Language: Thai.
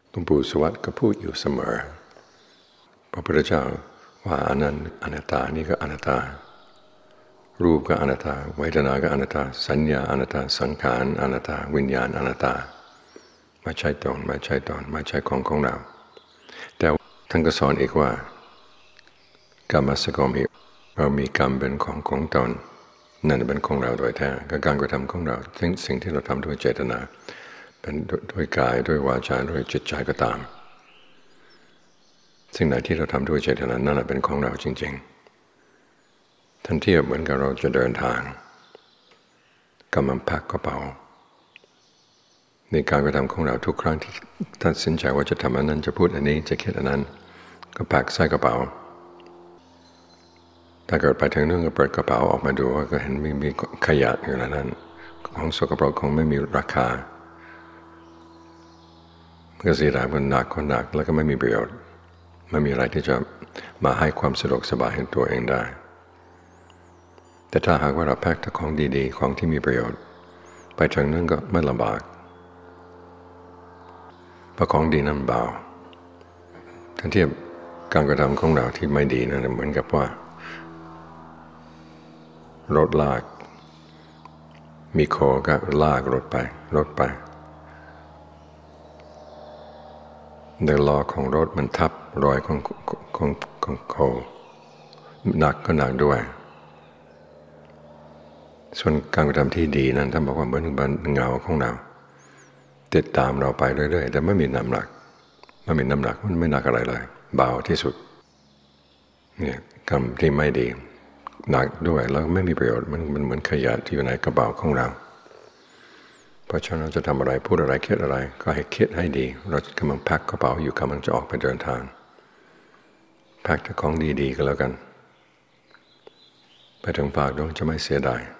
หลวงปู่สวัสดิ์ก็พูดอยู่เสมอพระพุทธเจ้าว่าอนัตตานี่ก็อนัตตารูปก็อนัตตาเวทนาก็อนัตตาสัญญาอนัตตาสังขารอนัตตาวิญญาณอนัตตาไม่ใช่ตนไม่ใช่ของเราแต่ท่านก็สอนอีกว่ากรรมสกรรมเรามีกรรมเป็นของตนนั่นเป็นของเราโดยแท้ก็การกระทำของเราสิ่งที่เราทำด้วยเจตนาเป็นด้วยกายด้วยวาจาด้วยจิตใจก็ตามสิ่งไหนที่เราทำด้วยเจตนานั่นแหละเป็นของเราจริงๆท่านเทียบเหมือนกับเราจะเดินทางกำลังแพ็คกระเป๋าในการกระทำของเราทุกครั้งที่ตัดสินใจว่าจะทำอันนั้นจะพูดอันนี้จะคิดอันนั้นก็แพ็คใส่กระเป๋าถ้าเกิดไปถึงนึงก็เปิดกระเป๋าออกมาดูก็เห็นมีขยะอยู่ในนั้นของสกปรกคงไม่มีราคาก็เสียดายมันหนักแล้วก็ไม่มีประโยชน์ไม่มีอะไรที่จะมาให้ความสะดวกสบายให้ตัวเองได้แต่ถ้าหากว่าเราแพ็คแต่ของดีๆของที่มีประโยชน์ไปถึงนั้นก็ไม่ลำบากเพราะของดีนั้นเบาถ้าเทียบการกระทำของเราที่ไม่ดีนั่นเหมือนกับว่ารถลากมีโคก็ลากรถไปในล้อของรถมันทับรอยของโคหนักก็หนักด้วยส่วนการกระทำที่ดีนั้นท่านบอกว่าเหมือนเงาของเราติดตามเราไปเรื่อยๆแต่ไม่มีน้ำหนักมันไม่หนักอะไรเลยเบาที่สุดเนี่ยกรรมที่ไม่ดีหนักด้วยแล้วไม่มีประโยชน์มันเหมือนขยะที่อยู่ในกระเป๋าของเราเพราะฉะนั้นเราจะทำอะไรพูดอะไรคิดอะไรก็ให้คิดให้ดีเรากำลังแพ็คกระเป๋าอยู่กำลังจะออกไปเดินทางแพ็คแต่ของดีๆก็แล้วกันไปถึงฝากด้วยจะไม่เสียดาย